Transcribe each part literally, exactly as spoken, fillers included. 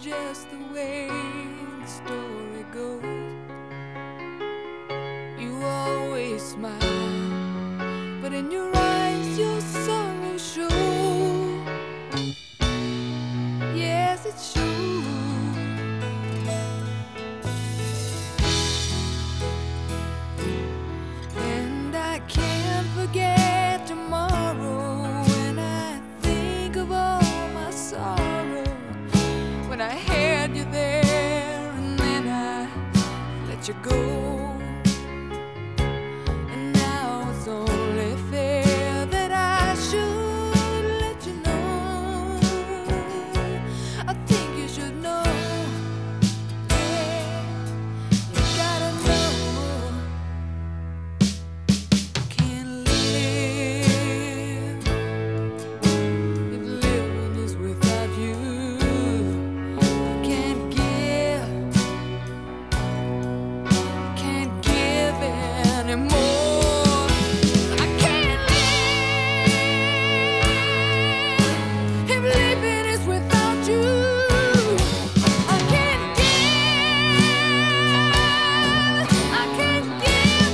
just the way the story goes. You always smile, but in your eyes your sorrow shows. Yes, it shows. And I can't forget tomorrow when I think of all my sorrow. When I had you there and then I let you go. And now it's only fair that I should let you know. I think you should know. Yeah, you gotta know. Can't live if living is without you. Can't give, can't give anymore. I can't live if living is without you. I can't give, I can't give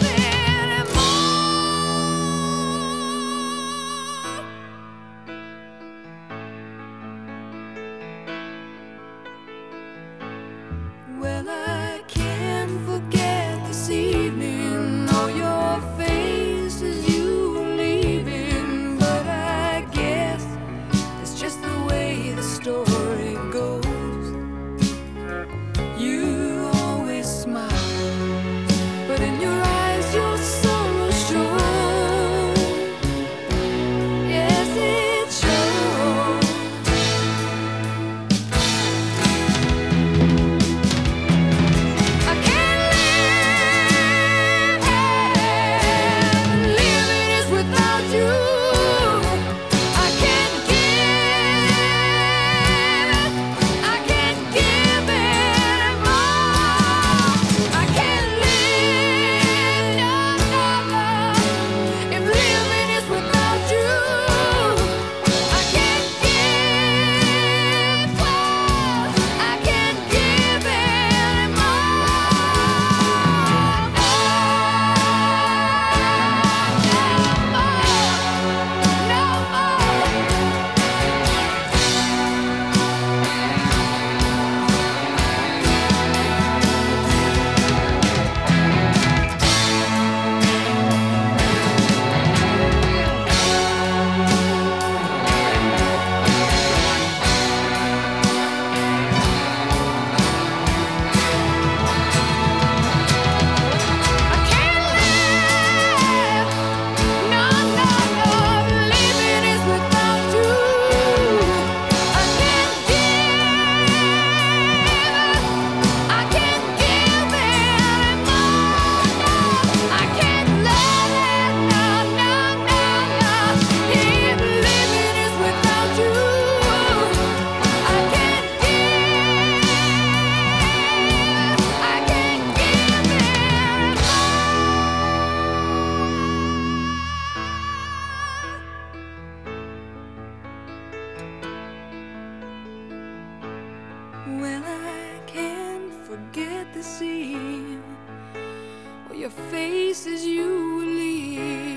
anymore. Well, I can't forget this evening, all your faces you leaving, but I guess it's just the way the story goes. You always smile, but in your eyes your sorrow shows. Yes, it shows. I can't live, living is without you. I can't give, I can't give anymore. I can't live, no, no, no, if living is without you. I can't give, oh, I can't give Well, I can't forget the scene where your face as you leave.